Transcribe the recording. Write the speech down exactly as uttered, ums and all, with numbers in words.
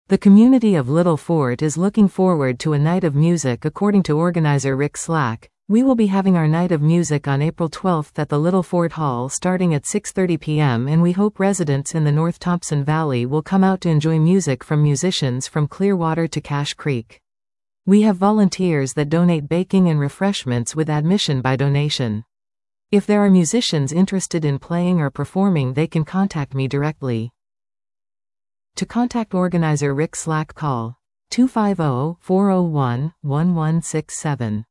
The community of Little Fort is looking forward to a night of music. According to organizer Rick Slack, we will be having our night of music on April twelfth at the Little Fort Hall starting at six thirty p m and we hope residents in the North Thompson Valley will come out to enjoy music from musicians from Clearwater to Cache Creek. We have volunteers that donate baking and refreshments with admission by donation. If there are musicians interested in playing or performing, they can contact me directly. To contact organizer Rick Slack, call two five zero, four zero one, one one six seven.